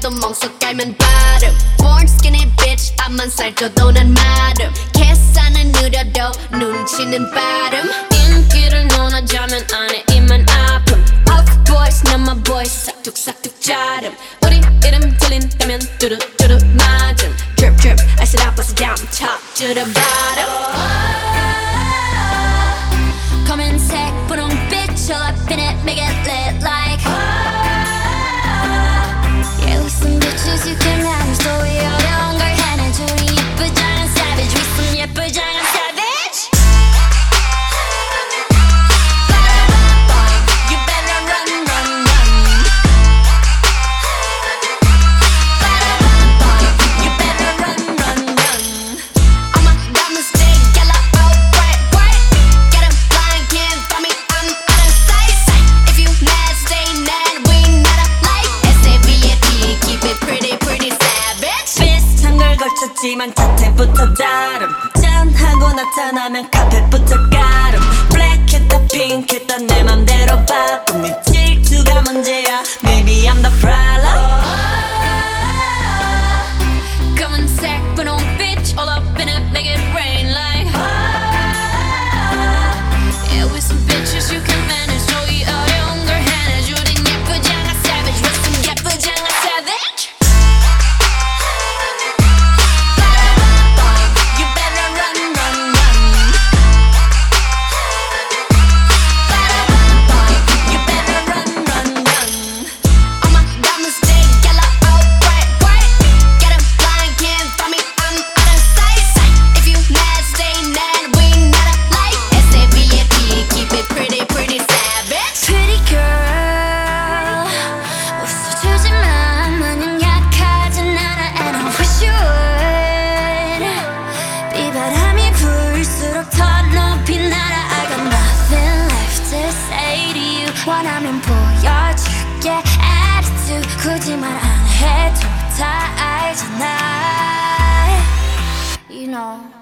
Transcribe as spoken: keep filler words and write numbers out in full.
또 멍석 깔면 발음 Born skinny bitch 앞만 살쪄도 난 마름 계산은 느려도 눈치는 빠름 인기를 논하자면 안에 입만 아픔 Puff boys 난 my boys 싹둑싹둑 자름 우리 이름 들린다면 뚜루뚜루 맞음 Drip drip I said I bust it down top to the bottom 검은색 분홍빛 all up in it make it lit like Yeah we some bitches you can manage 또 이 어려운 걸 해내줘 우리 예쁘장한 savage we some 예쁘장한 savage You better run run run You better run run run All my diamonds stay yellow oh bright bright Get 'em blind can't find me I'm out of sight If you mad stay mad we not alike S A V A P keep it pretty pretty savage 비슷한 걸 걸쳤지만 자태부터 다름 짠하고 나타나면 카펫부터 가름 블랙했다 핑크했다 내 맘대로 바꿈 네 질투가 문제야 Maybe I'm the problem 검은색 분홍빛 all up in it make it rain like Yeah we some bitches you can manage 또 이 어려운 걸 해내줘 우린 예쁘장한 savage we some 예쁘장한 savage You better run run run You better run run run All my diamonds stay yellow oh bright bright Get 'em blind can't find me I'm out of sight If you mad stay mad we not alike S A V A P keep it pretty pretty savage Pretty girl 웃어주지만 마냥 약하진 않아 And I wish you would 비바람이 불수록 더 높이 날아 I got nothing left to say to you 원하면 보여줄게 attitude 굳이 말 안 해도 다 알잖아 You know